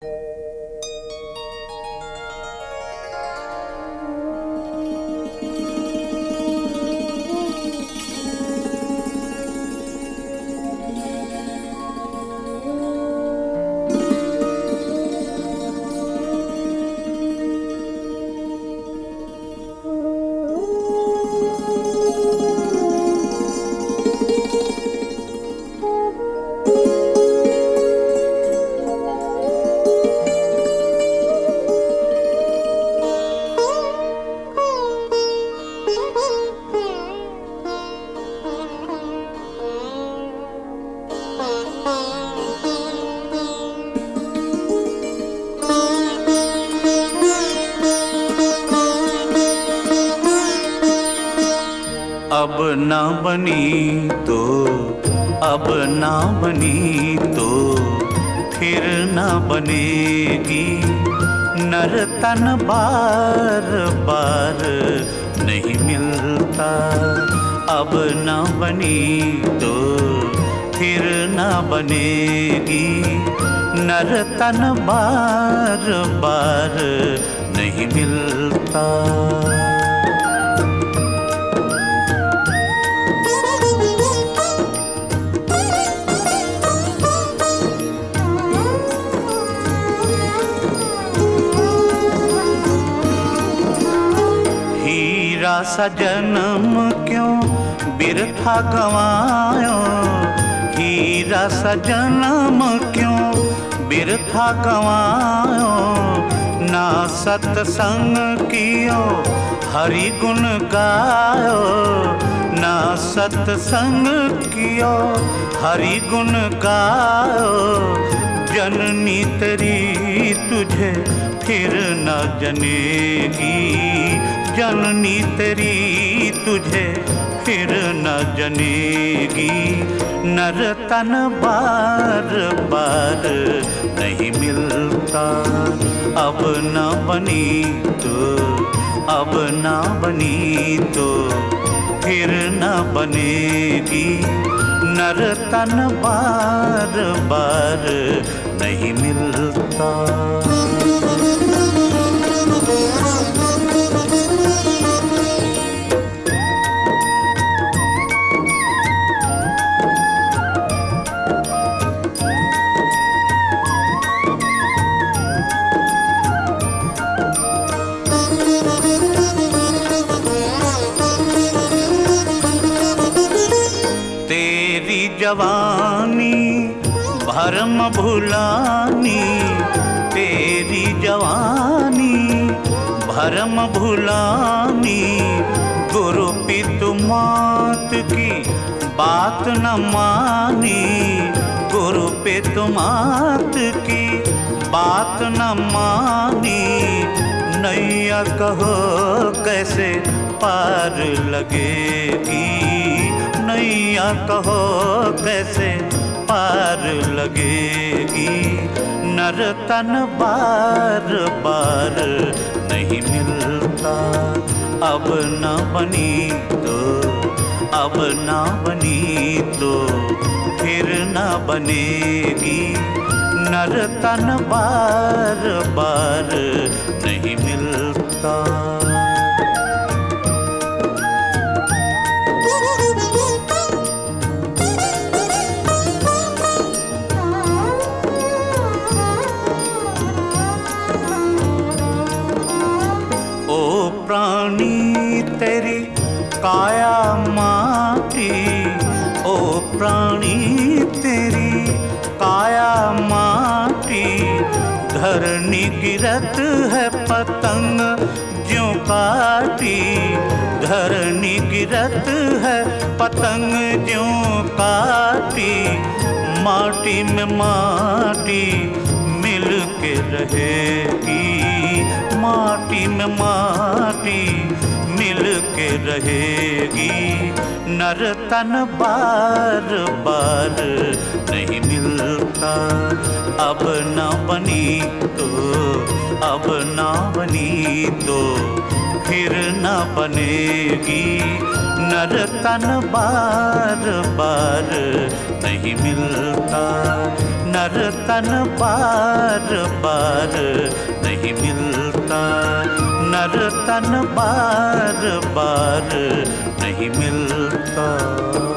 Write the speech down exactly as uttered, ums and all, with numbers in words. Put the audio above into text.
अब ना बनी तो अब ना बनी तो फिर ना बनेगी। नर तन बार बार नहीं मिलता। अब ना बनी तो फिर ना बनेगी। नर तन बार बार नहीं मिलता। हीरा सा जन्म क्यों बिरथा गवायो। हीरा सा जन्म क्यों बिरथा गवायो। ना सत्संग कियो हरि गुण गायो। ना सत्संग कियो हरि गुण गायो। जननी तेरी तुझे फिर न जनेगी। जननी तेरी तुझे फिर न जनेगी। नर तन बार बार नहीं मिलता। अब न बनी तो अब न बनी तो फिर न बनेगी। नर तन बार बार नहीं मिलता। तेरी जवानी भरम भुलानी। तेरी जवानी भरम भुलानी। गुरु पितु मात की बात न मानी। गुरु पितु मात की बात न मानी। नैया कहो कैसे पार लगेगी। नैया कहो कैसे पार लगेगी। नर तन बार बार नहीं मिलता। अब न बनी तो अब न बनी तो फिर न बनेगी। नर तन बार बार नहीं मिलता। प्राणी तेरी काया माटी। ओ प्राणी तेरी काया माटी। धरनी गिरत है पतंग ज्यों काटी। धरनी गिरत है पतंग ज्यों काटी। माटी में माटी मिल के रहेगी। माटी में माटी मिल के रहेगी। नर तन बार बार नहीं मिलता। अब न बनी तो अब न बनी तो फिर न बनेगी। नर तन बार बार नहीं मिलता। नर तन बार बार नहीं मिलता, नर तन बार बार नहीं मिलता।